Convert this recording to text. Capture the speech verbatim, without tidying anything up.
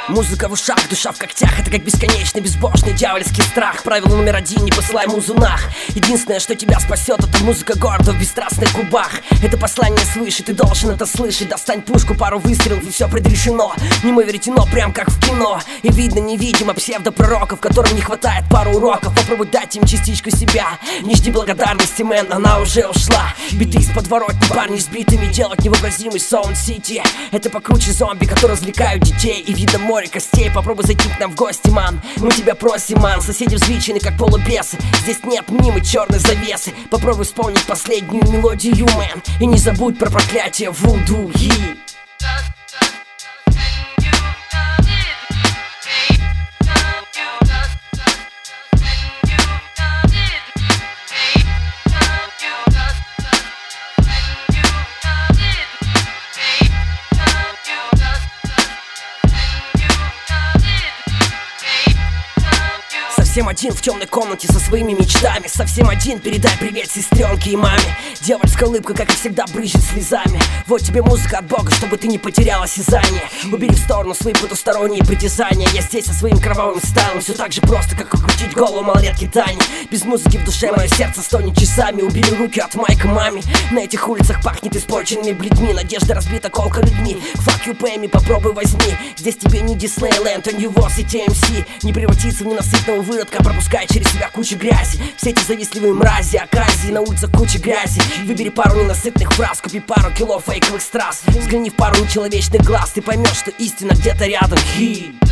Музыка в ушах, душа в когтях. Это как бесконечный безбожный дьявольский страх. Правило номер один: не посылай музу нах. Единственное, что тебя спасет, это музыка города в бесстрастных губах. Это послание свыше, ты должен это слышать. Достань пушку, пару выстрелов и все предрешено. Немо веретено, прям как в кино. И видно невидимо псевдопророков, которым не хватает пару уроков. Попробуй дать им частичку себя. Не жди благодарности, мэн, она уже ушла. Биты из подворотни, парни с битами делают невообразимый саунд-сити. Это покруче зомби, которые развлекают детей. И видно море костей. Попробуй зайти к нам в гости, ман. Мы тебя просим, ман. Соседи взвинчены, как полубесы. Здесь нет мнимой черной завесы. Попробуй вспомнить последнюю мелодию, мэн. И не забудь про проклятие вуду. Совсем один в темной комнате со своими мечтами. Совсем один передай привет сестренке и маме. Дьявольская улыбка, как и всегда, брызжет слезами. Вот тебе музыка от Бога, чтобы ты не потерял осязание. Убери в сторону свои потусторонние притязания. Я здесь со своим кровавым стайлом. Все так же просто, как укрутить голову малолетки Тани. Без музыки в душе мое сердце стонет часами. Убери руки от майка маме. На этих улицах пахнет испорченными бледьми. Надежда разбита колка людьми. Fuck you, pay me, попробуй возьми. Здесь тебе не Диснейленд, а Нью-Вос и ти эм си. Не превратиться в ненасытного выродка, пропуская через себя кучу грязи. Все эти завистливые мрази, оказии, на улицах куча грязи. Выбери пару ненасытных фраз, купи пару кило фейковых страз. Взгляни в пару нечеловечных глаз, ты поймешь, что истина где-то рядом. Хи.